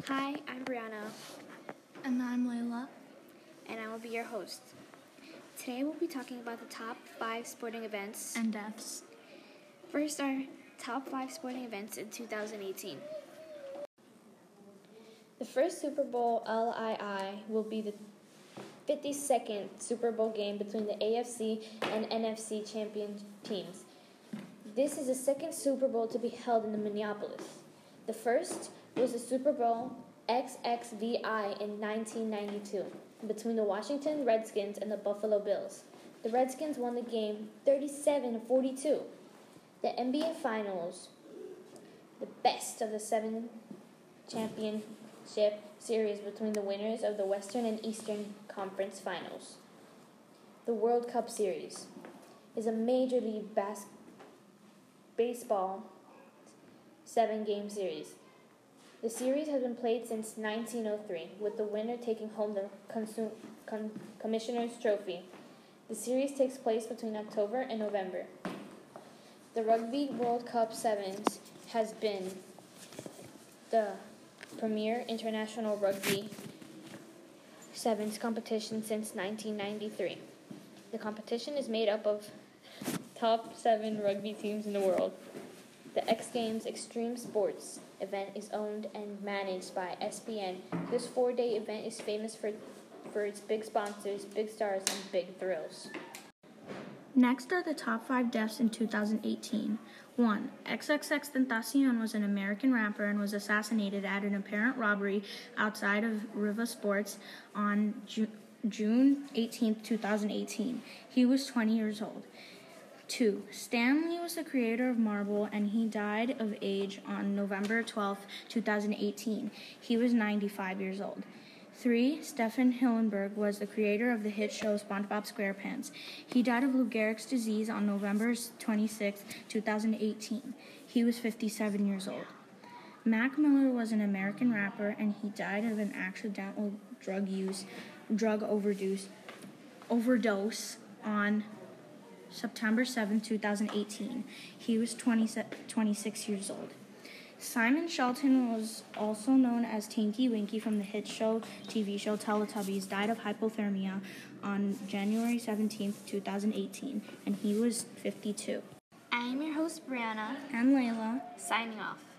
Hi, I'm Brianna. And I'm Layla. And I will be your host. Today we'll be talking about the top 5 sporting events and deaths. First, our top 5 sporting events in 2018. The first Super Bowl LII will be the 52nd Super Bowl game between the AFC and NFC champion teams. This is the second Super Bowl to be held in Minneapolis. The first was the Super Bowl XXVI in 1992 between the Washington Redskins and the Buffalo Bills. The Redskins won the game 37-42. The NBA Finals, the best of the 7 championship series between the winners of the Western and Eastern Conference Finals. The World Cup Series is a Major League Baseball 7-game series. The series has been played since 1903, with the winner taking home the Commissioner's Trophy. The series takes place between October and November. The Rugby World Cup Sevens has been the premier international rugby sevens competition since 1993. The competition is made up of top 7 rugby teams in the world. The X Games Extreme Sports event is owned and managed by ESPN. This 4-day event is famous for its big sponsors, big stars, and big thrills. Next are the top 5 deaths in 2018. 1. XXXTentacion was an American rapper and was assassinated at an apparent robbery outside of Riva Sports on June 18, 2018. He was 20 years old. 2. Stan Lee was the creator of Marvel, and he died of age on November 12, 2018. He was 95 years old. 3. Stephen Hillenburg was the creator of the hit show SpongeBob SquarePants. He died of Lou Gehrig's disease on November 26, 2018. He was 57 years old. Mac Miller was an American rapper, and he died of an accidental drug overdose on September 7, 2018. He was 26 years old. Simon Shelton was also known as Tinky Winky from the hit TV show Teletubbies, died of hypothermia on January 17, 2018, and he was 52. I am your host, Brianna. And Layla. Signing off.